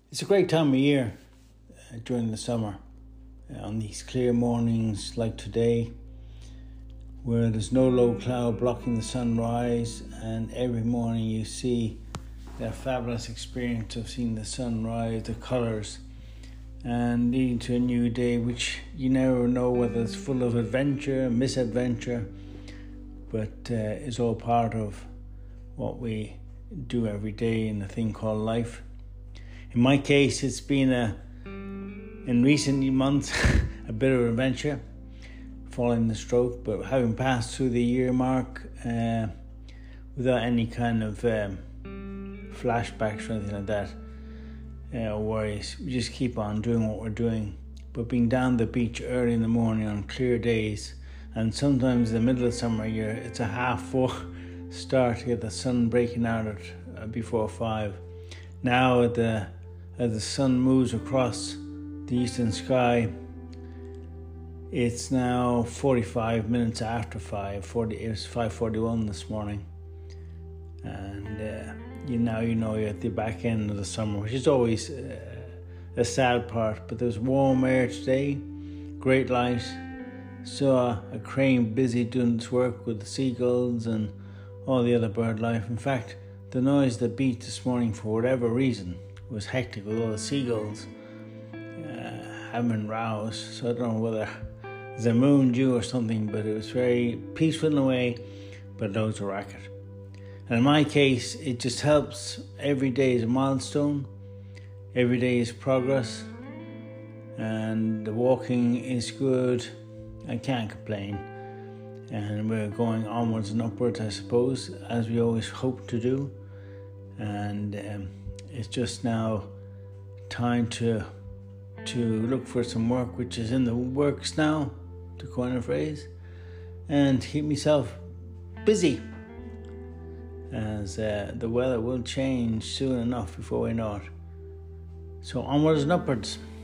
It's a great time of year during the summer. On these clear mornings like today, where there's no low cloud blocking the sunrise, and every morning you see that fabulous experience of seeing the sunrise, the colours, and leading to a new day which you never know whether it's full of adventure, misadventure, but is all part of what we do every day in a thing called life. In my case, it's been in recent months a bit of an adventure following the stroke, but having passed through the year mark without any kind of flashbacks or anything like that, or worries. We just keep on doing what we're doing. But being down the beach early in the morning on clear days, and sometimes in the middle of summer it's a 4:30 start to get the sun breaking out at before 5. Now as the sun moves across the eastern sky, it's now 45 minutes after 5. It was 5:41 this morning, and you know you're at the back end of the summer, which is always a sad part. But there's warm air today, great light. Saw a crane busy doing its work with the seagulls and all the other bird life. In fact, the noise of the beat this morning, for whatever reason, was hectic with all the seagulls having been roused. So I don't know whether there's a moon due or something, but it was very peaceful in a way, but loads of racket. And in my case, it just helps. Every day is a milestone. Every day is progress. And the walking is good. I can't complain. And we're going onwards and upwards, I suppose, as we always hope to do. And it's just now time to look for some work, which is in the works now, to coin a phrase, and keep myself busy, as the weather will change soon enough before we know it. So onwards and upwards.